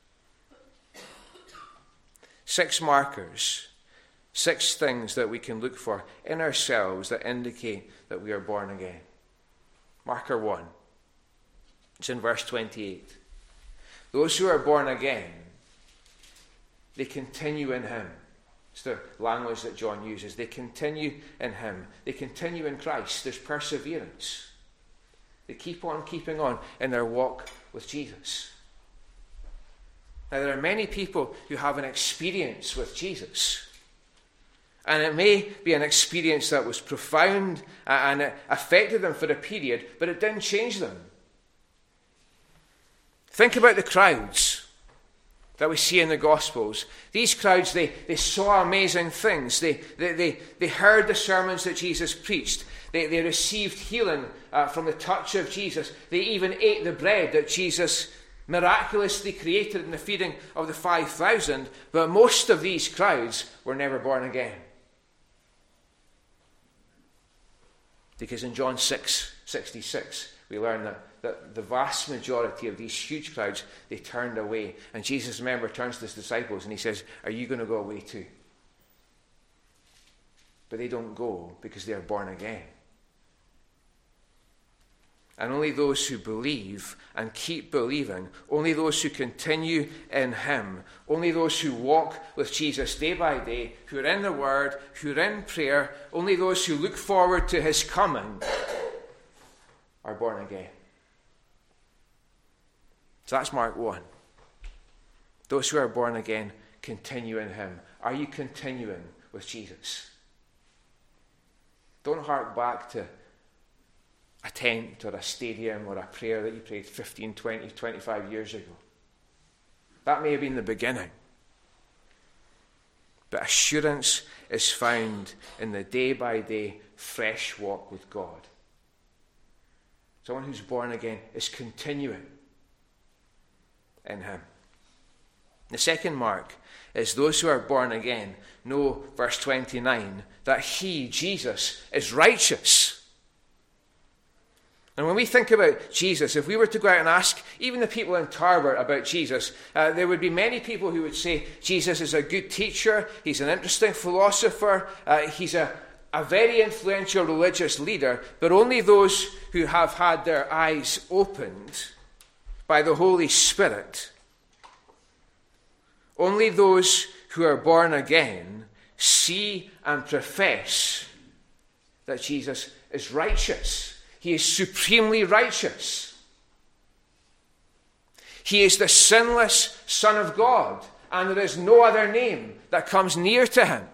Speaker 1: 6 markers, 6 things that we can look for in ourselves that indicate that we are born again. Marker 1. It's in verse 28. Those who are born again, they continue in him. It's the language that John uses. They continue in him. They continue in Christ. There's perseverance. They keep on keeping on in their walk with Jesus. Now, there are many people who have an experience with Jesus. And it may be an experience that was profound and it affected them for a period, but it didn't change them. Think about the crowds that we see in the Gospels. These crowds, they saw amazing things. They heard the sermons that Jesus preached. They received healing from the touch of Jesus. They even ate the bread that Jesus miraculously created in the feeding of the 5,000. But most of these crowds were never born again. Because in John 6:66, we learn that the vast majority of these huge crowds, they turned away. And Jesus, remember, turns to his disciples and he says, are you going to go away too? But they don't go because they are born again. And only those who believe and keep believing, only those who continue in him, only those who walk with Jesus day by day, who are in the Word, who are in prayer, only those who look forward to his coming are born again. So that's Mark 1. Those who are born again continue in him. Are you continuing with Jesus? Don't hark back to a tent or a stadium or a prayer that you prayed 15, 20, 25 years ago. That may have been the beginning. But assurance is found in the day-by-day fresh walk with God. Someone who's born again is continuing in him. The second mark is those who are born again know, verse 29, that he, Jesus, is righteous. And when we think about Jesus, if we were to go out and ask even the people in Tarbert about Jesus, there would be many people who would say Jesus is a good teacher, he's an interesting philosopher, he's a very influential religious leader, but only those who have had their eyes opened by the Holy Spirit, only those who are born again see and profess that Jesus is righteous. He is supremely righteous. He is the sinless Son of God, and there is no other name that comes near to him.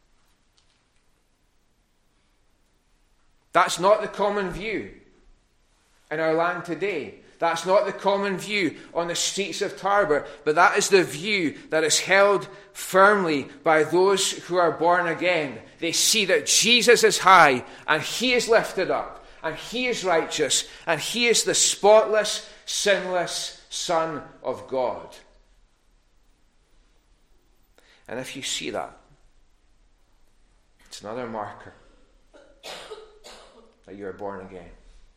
Speaker 1: That's not the common view in our land today. That's not the common view on the streets of Tarbert, but that is the view that is held firmly by those who are born again. They see that Jesus is high, and he is lifted up, and he is righteous, and he is the spotless, sinless Son of God. And if you see that, it's another marker that you are born again.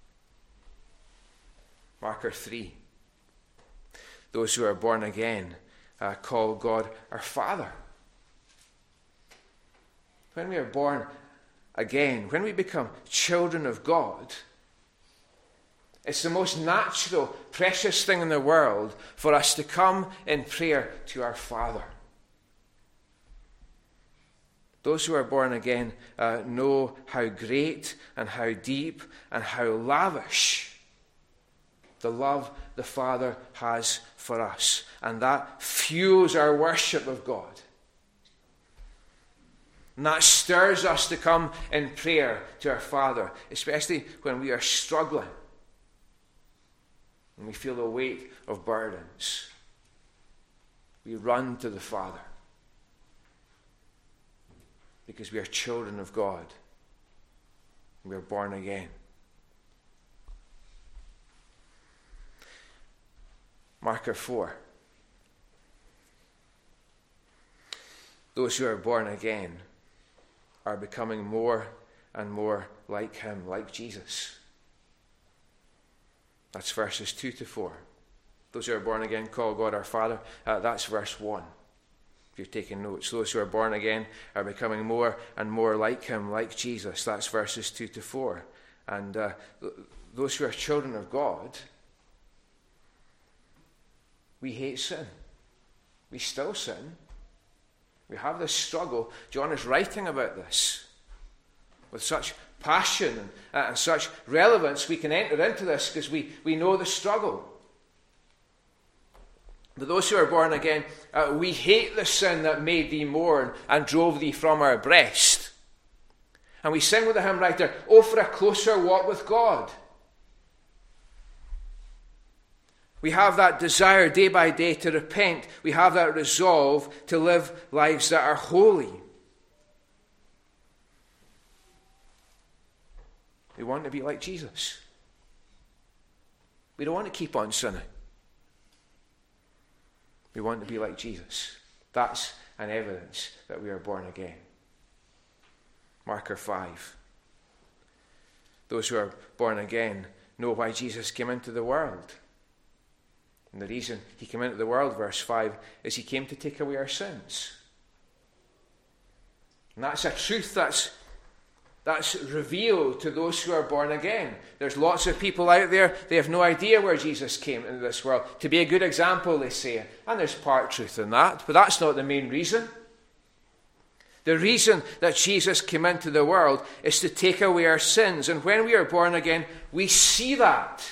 Speaker 1: Marker 3. Those who are born again call God our Father. When we are born again, when we become children of God, it's the most natural, precious thing in the world for us to come in prayer to our Father. Those who are born again know how great and how deep and how lavish the love the Father has for us. And that fuels our worship of God. And that stirs us to come in prayer to our Father, especially when we are struggling and we feel the weight of burdens. We run to the Father because we are children of God. We are born again. Marker 4. Those who are born again are becoming more and more like him, like Jesus. That's verses 2 to 4. Those who are born again call God our Father. That's verse 1. If you're taking notes, those who are born again are becoming more and more like him, like Jesus. That's verses 2 to 4. And those who are children of God, we hate sin. We still sin. We have this struggle. John is writing about this with such passion and such relevance. We can enter into this because we know the struggle. But those who are born again, we hate the sin that made thee mourn and drove thee from our breast. And we sing with the hymn writer, "Oh, for a closer walk with God." We have that desire day by day to repent. We have that resolve to live lives that are holy. We want to be like Jesus. We don't want to keep on sinning. We want to be like Jesus. That's an evidence that we are born again. Marker 5. Those who are born again know why Jesus came into the world. And the reason he came into the world, verse 5, is he came to take away our sins. And that's a truth that's revealed to those who are born again. There's lots of people out there, they have no idea where Jesus came into this world. To be a good example, they say. And there's part truth in that, but that's not the main reason. The reason that Jesus came into the world is to take away our sins. And when we are born again, we see that.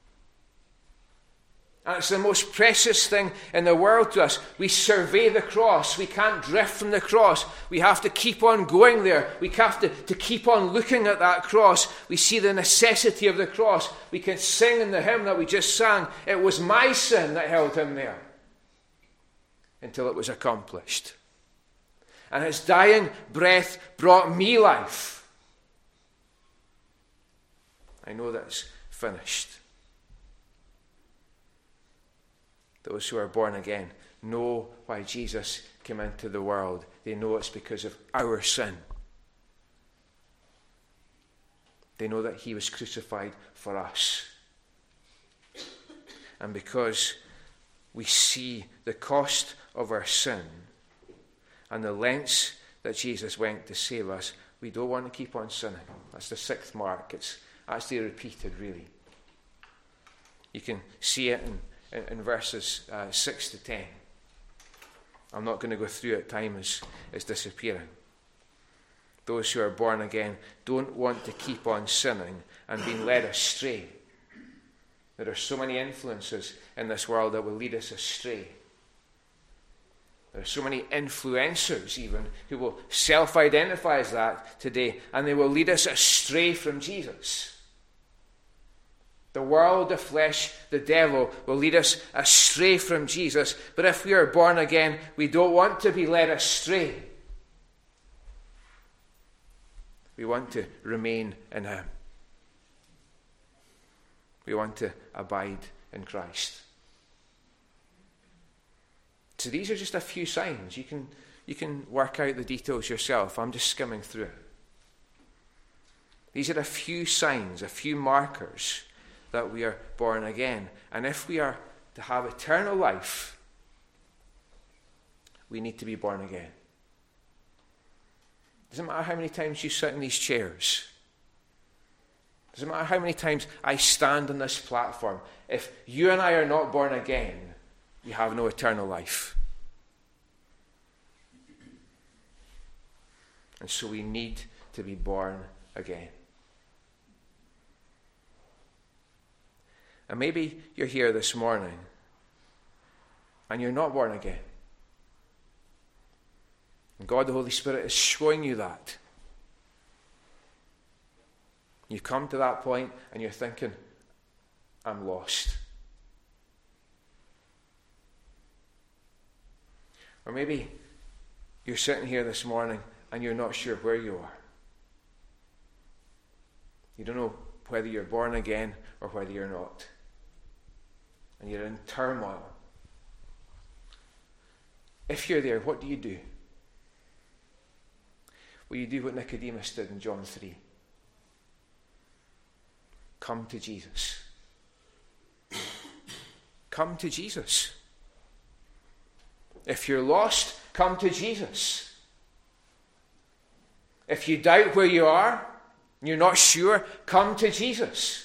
Speaker 1: And it's the most precious thing in the world to us. We survey the cross. We can't drift from the cross. We have to keep on going there. We have to keep on looking at that cross. We see the necessity of the cross. We can sing in the hymn that we just sang, it was my sin that held him there, until it was accomplished. And his dying breath brought me life. I know that it's finished. Those who are born again know why Jesus came into the world. They know it's because of our sin. They know that he was crucified for us. And because we see the cost of our sin and the lengths that Jesus went to save us, we don't want to keep on sinning. That's the 6th mark. It's actually repeated, really. You can see it in verses 6 to 10. I'm not going to go through it. Time is disappearing. Those who are born again don't want to keep on sinning and being led astray. There are so many influences in this world that will lead us astray. There are so many influencers even who will self-identify as that today, and they will lead us astray from Jesus. The world, the flesh, the devil will lead us astray from Jesus. But if we are born again, we don't want to be led astray. We want to remain in him. We want to abide in Christ. So these are just a few signs. You can work out the details yourself. I'm just skimming through it. These are a few signs, a few markers that we are born again. And if we are to have eternal life, we need to be born again. Doesn't matter how many times you sit in these chairs. Doesn't matter how many times I stand on this platform. If you and I are not born again, we have no eternal life. And so we need to be born again. And maybe you're here this morning and you're not born again. And God, the Holy Spirit, is showing you that. You come to that point and you're thinking, I'm lost. Or maybe you're sitting here this morning and you're not sure where you are. You don't know whether you're born again or whether you're not. And you're in turmoil. If you're there, what do you do? Well, you do what Nicodemus did in John 3. Come to Jesus. Come to Jesus. If you're lost, come to Jesus. If you doubt where you are, and you're not sure, come to Jesus.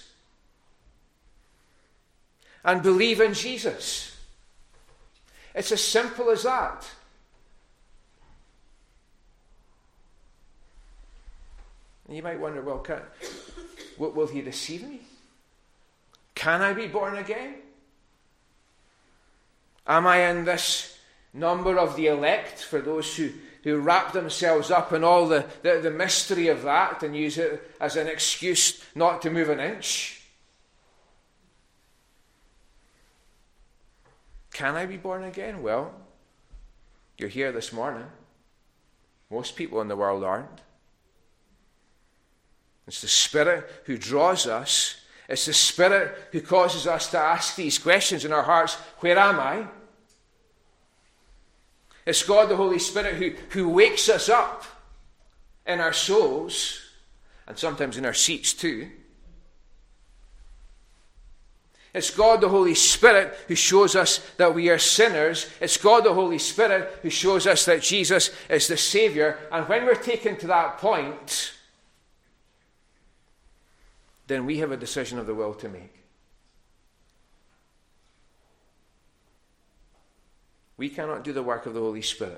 Speaker 1: And believe in Jesus. It's as simple as that. And you might wonder, well, will he deceive me? Can I be born again? Am I in this number of the elect, for those who wrap themselves up in all the mystery of that and use it as an excuse not to move an inch? Can I be born again? Well, you're here this morning. Most people in the world aren't. It's the Spirit who draws us. It's the Spirit who causes us to ask these questions in our hearts. Where am I? It's God the Holy Spirit who wakes us up in our souls, and sometimes in our seats too. It's God the Holy Spirit who shows us that we are sinners. It's God the Holy Spirit who shows us that Jesus is the Saviour. And when we're taken to that point, then we have a decision of the will to make. We cannot do the work of the Holy Spirit.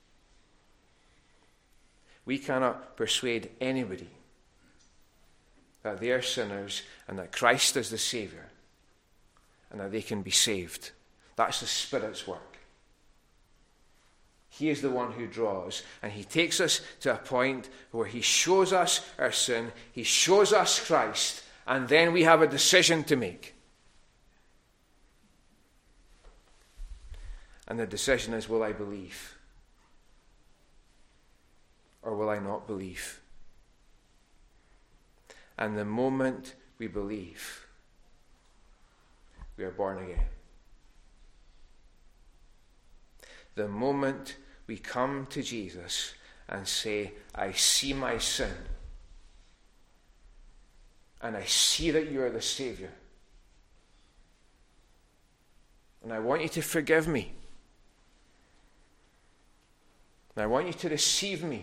Speaker 1: We cannot persuade anybody that they are sinners and that Christ is the Saviour and that they can be saved. That's the Spirit's work. He is the one who draws, and he takes us to a point where he shows us our sin, he shows us Christ, and then we have a decision to make. And the decision is, will I believe? Or will I not believe? And the moment we believe, we are born again. The moment we come to Jesus and say, I see my sin, and I see that you are the Saviour, and I want you to forgive me, and I want you to receive me,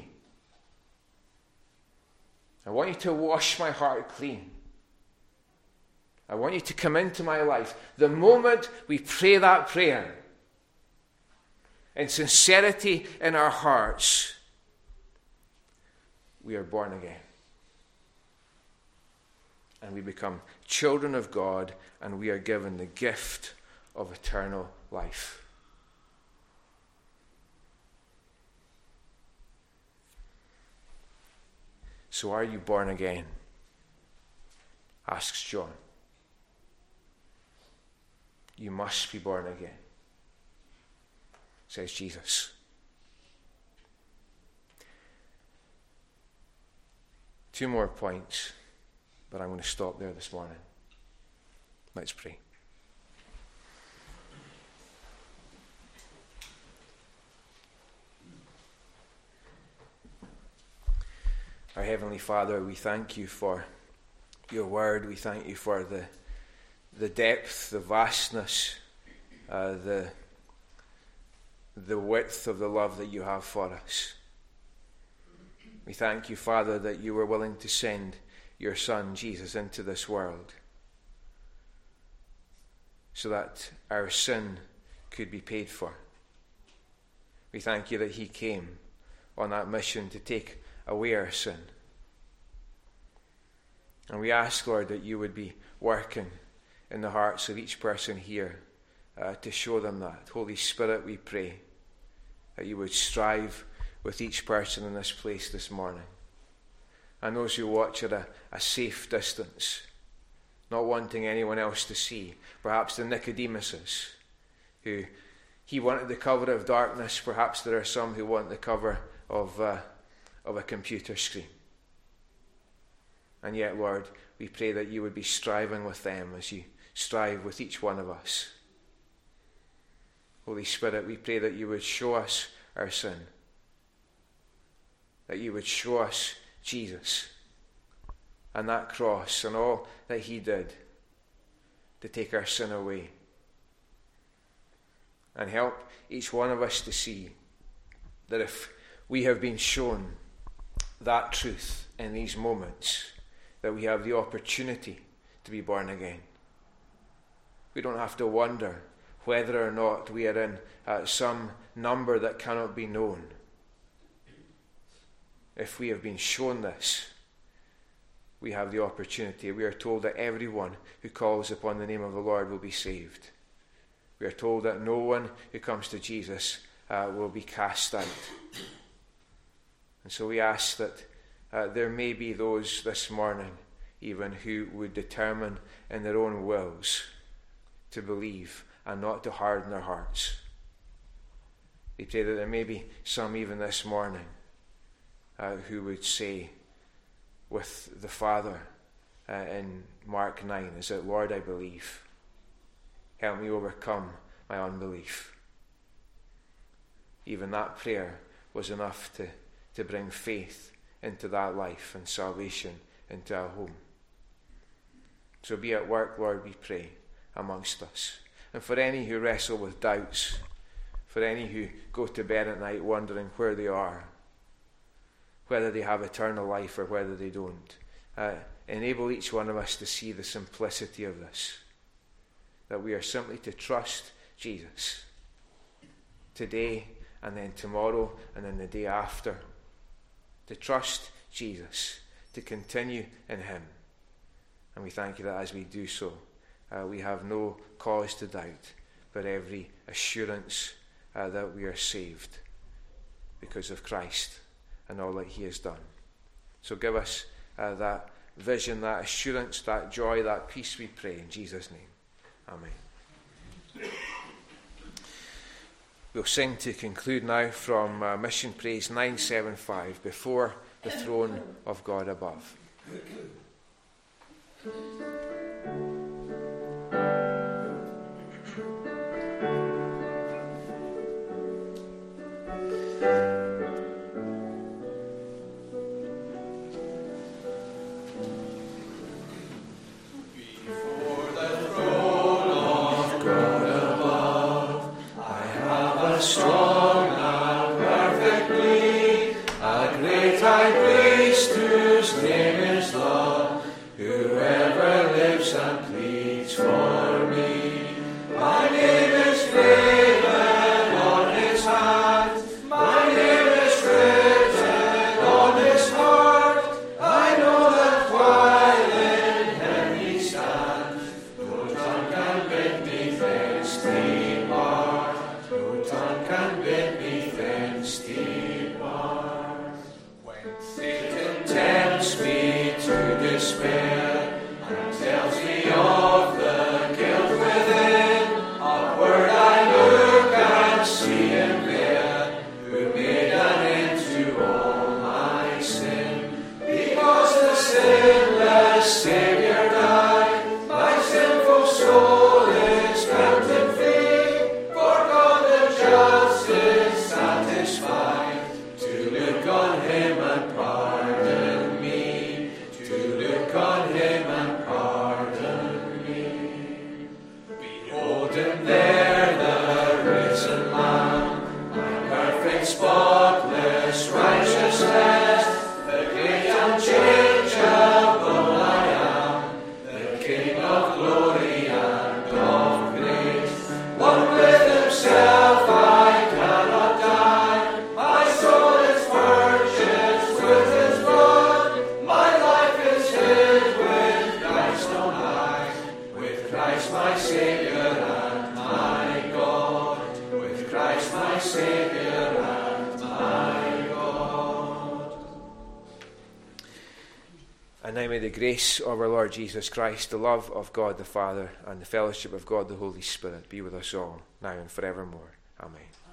Speaker 1: I want you to wash my heart clean, I want you to come into my life. The moment we pray that prayer, in sincerity in our hearts, we are born again. And we become children of God, and we are given the gift of eternal life. So are you born again? Asks John. You must be born again, says Jesus. Two more points, but I'm going to stop there this morning. Let's pray. Our Heavenly Father, we thank you for your word. We thank you for the depth, the vastness, the width of the love that you have for us. We thank you, Father, that you were willing to send your Son, Jesus, into this world so that our sin could be paid for. We thank you that he came on that mission to take away our sin. And we ask, Lord, that you would be working in the hearts of each person here to show them that. Holy Spirit, we pray that you would strive with each person in this place this morning. And those who watch at a safe distance, not wanting anyone else to see. Perhaps the Nicodemuses, who he wanted the cover of darkness. Perhaps there are some who want the cover of a computer screen. And yet, Lord, we pray that you would be striving with them as you strive with each one of us. Holy Spirit, we pray that you would show us our sin, that you would show us Jesus and that cross and all that he did to take our sin away. And help each one of us to see that if we have been shown that truth in these moments, that we have the opportunity to be born again. We don't have to wonder whether or not we are in some number that cannot be known. If we have been shown this, we have the opportunity. We are told that everyone who calls upon the name of the Lord will be saved. We are told that no one who comes to Jesus will be cast out. And so we ask that there may be those this morning even who would determine in their own wills to believe and not to harden their hearts. We pray that there may be some even this morning who would say with the Father in Mark 9, is that, Lord, I believe. Help me overcome my unbelief. Even that prayer was enough to bring faith into that life and salvation into our home. So be at work, Lord, we pray, amongst us. And for any who wrestle with doubts, for any who go to bed at night wondering where they are, whether they have eternal life or whether they don't, enable each one of us to see the simplicity of this, that we are simply to trust Jesus today and then tomorrow and then the day after, to trust Jesus, to continue in him. And we thank you that as we do so, we have no cause to doubt, but every assurance that we are saved because of Christ and all that he has done. So give us that vision, that assurance, that joy, that peace, we pray in Jesus' name. Amen. We'll sing to conclude now from Mission Praise 975, Before the Throne of God Above. And now may the grace of our Lord Jesus Christ, the love of God the Father, and the fellowship of God the Holy Spirit be with us all, now and forevermore. Amen.